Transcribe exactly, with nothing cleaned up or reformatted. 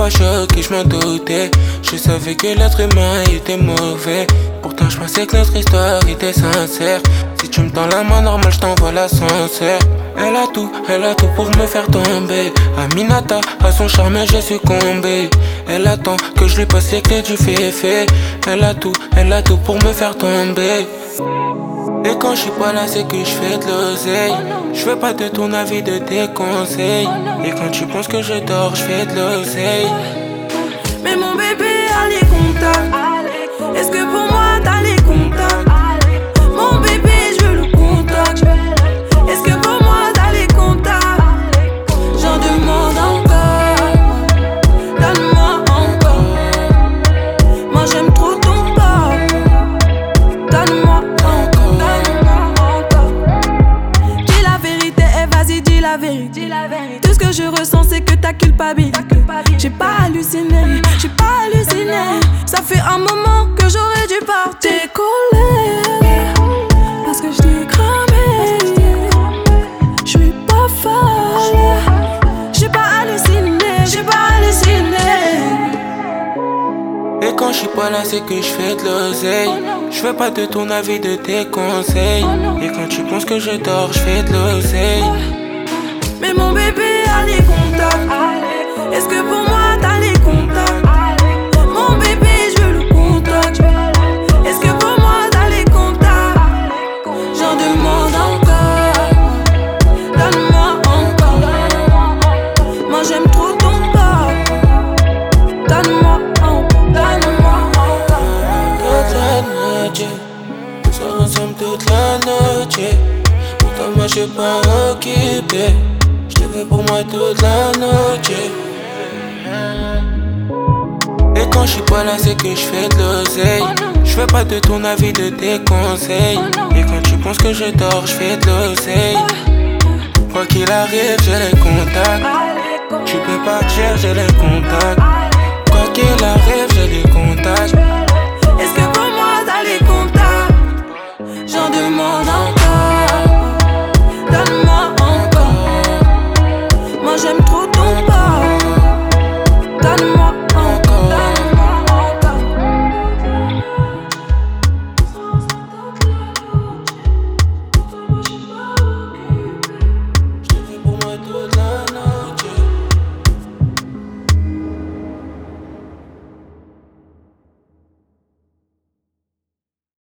choqué, je m'en doutais. Je savais que l'être humain était mauvais. Pourtant je pensais que notre histoire était sincère. Si tu me tends la main normale, je t'envoie l'ascenseur. Elle a tout, elle a tout pour me faire tomber. Aminata, à son charme j'ai succombé. Elle attend que je lui passe les clés du féfé. Elle a tout, elle a tout pour me faire tomber. Et quand je suis pas là c'est que je fais de l'oseille. Je veux pas de ton avis, de tes conseils. Et quand tu penses que je dors, je fais de l'oseille. Mais mon bébé a les contacts. Est-ce que pour moi t'as les contacts? Mon bébé je veux le contact. Est-ce que pour moi t'as les contacts? J'en demande encore. Donne-moi encore. Moi j'aime trop ton corps. Donne-moi encore. Donne-moi encore. Dis la vérité, eh vas-y dis la vérité. Tout ce que je ressens c'est que ta culpabilité. J'ai pas halluciné, j'ai pas halluciné. Ça fait un moment que j'aurais dû partir. Décoller, parce que je t'ai cramé. J'suis pas folle. J'ai pas halluciné, j'ai pas halluciné. Et quand je suis pas là c'est que je fais de l'oseille. Je veux pas de ton avis, de tes conseils. Et quand tu penses que je dors, je fais de l'oseille. Mais mon bébé a les contacts. Est-ce que pour moi t'as les contacts? Mon bébé je veux le contact. Est-ce que pour moi t'as les contacts? J'en demande encore. Donne-moi encore. Moi j'aime trop ton corps. Donne-moi encore. Donne-moi encore. Toute la nuit, on sort ensemble toute la nuit. Pourtant moi je suis pas occupé. Je te veux pour moi toute la nuit. Et quand je suis pas là c'est que je fais de l'oseille. Je veux pas de ton avis, de tes conseils. Et quand tu penses que je dors, je fais de l'oseille. Quoi qu'il arrive, j'ai les contacts. Tu peux partir, j'ai les contacts. Quoi qu'il arrive, j'ai les contacts.